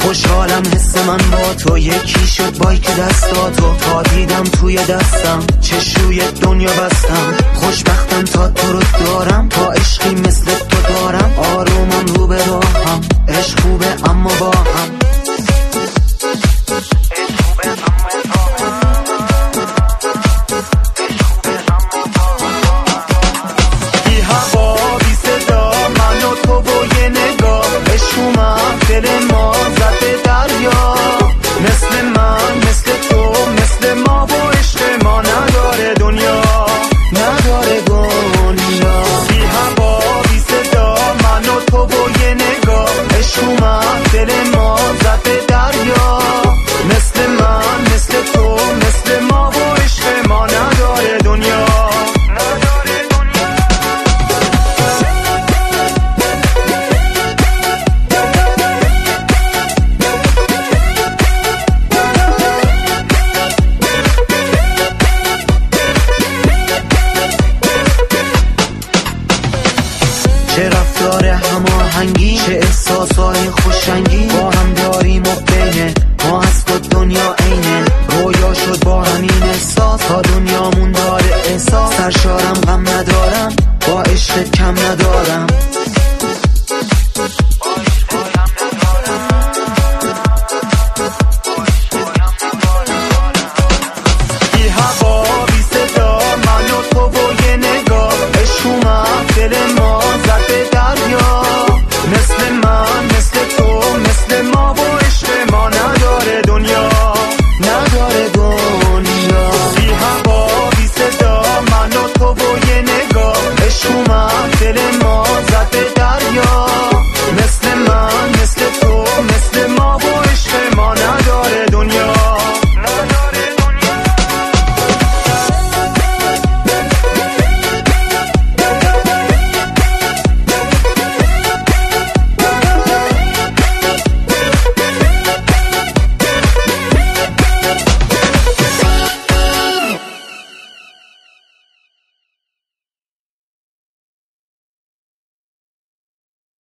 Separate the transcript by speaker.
Speaker 1: خوشحالم حس من با تو یکی شد، بایک دستاتو تا دیدم توی دستم، چشوی دنیا بستم. خوشبختم تا تو رو دارم، تا عشقی مثل تو دارم. آرومم رو به راهم، عشق خوبه اما با هم. بی هوا بی صدا من و تو و یه نگاه، عشق اومد دل ما زد به دریا. مثل من مثل تو مثل ما و عشق ما نداره دنیا، نداره دنیا. بی هوا بی صدا من و تو و یه نگاه، عشق اومد دل ما زد به دریا. مثل من مثل تو مثل ما و عشق ما نداره دنیا. چه رفتار هماهنگی، چه احساسای خوشنگی.